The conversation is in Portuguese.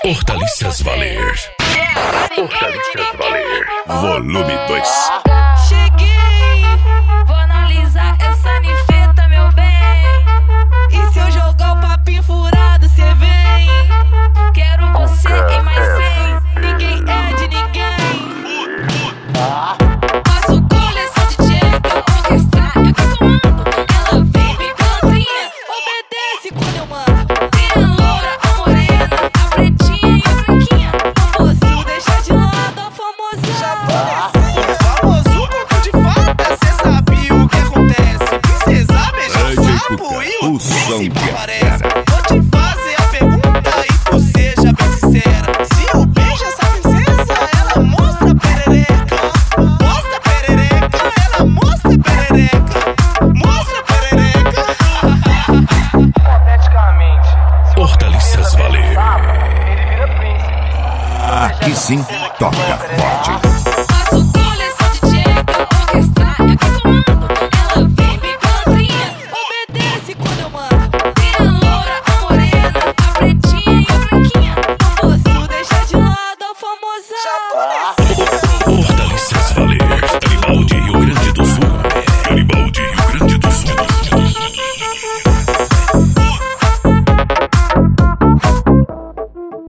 Hortaliças Valer. Hortaliças Valer. Volume 2. Cheguei, vou analisar essa nifeta, meu bem. E se eu jogar o papinho furado, cê vem. Quero você em mais 100. Ninguém é de ninguém. Faço coleção de tcheca, orquestrar, eu que comando. Ela vem bem pilantinha, obedece quando eu mando. Tem a loura, a morena, a pretinha e a branquinha. Famosinho, deixa de lado a famosa. Famoso conto de fada, cê sabe o que acontece. Princesa beija sapo e o príncipe aparece. Vou te fazer a pergunta e tu seja bem sincera. Se eu beijo essa princesa, ela mostra perereca. Mostra perereca, ela mostra perereca. Mostra perereca. Hipoteticamente, Hortaliças Valer. ele vira príncipe. Aqui sim, toca forte.